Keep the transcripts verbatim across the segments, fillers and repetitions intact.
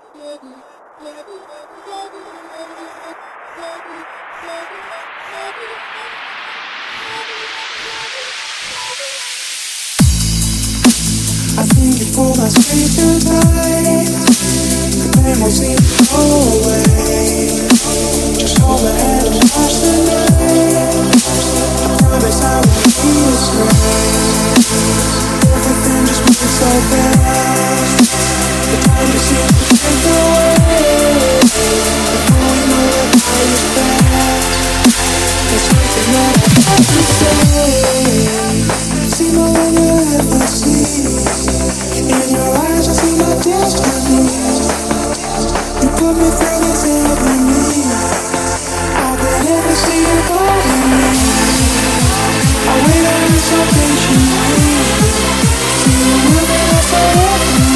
I think you pull my strings too tight. The pain won't seem to go away. Just hold my hand and watch the night. I promise I won't be astray. Everything just moves so fast. The time just seems to drift away. Before we know it, time is past. There's something that I have to say. See more than you'll ever see. In your eyes I see my destiny. You put me through this agony. I could never see it going. I wait on you so patiently. See the world that I so openly.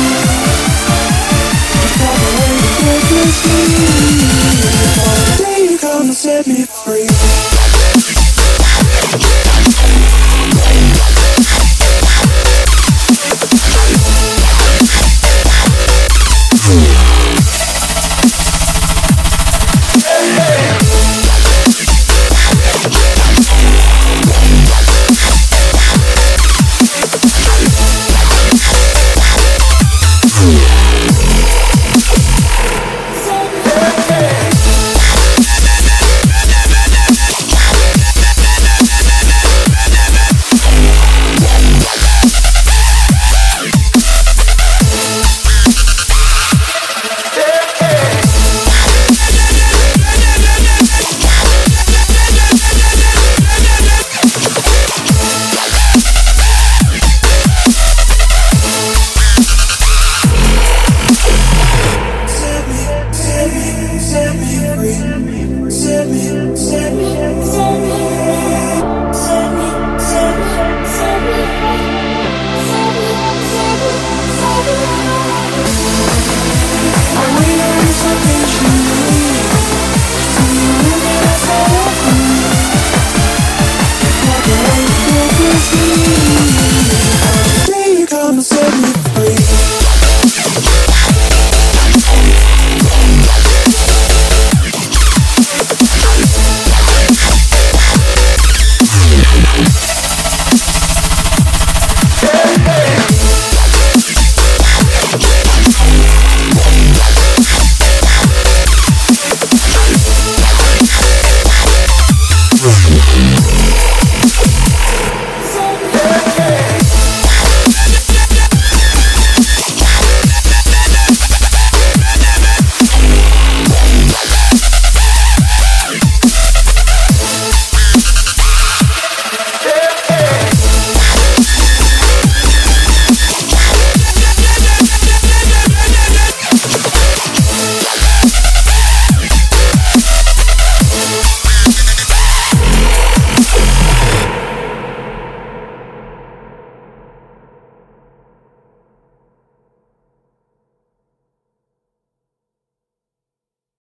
You found a way to break me. The day you come to set me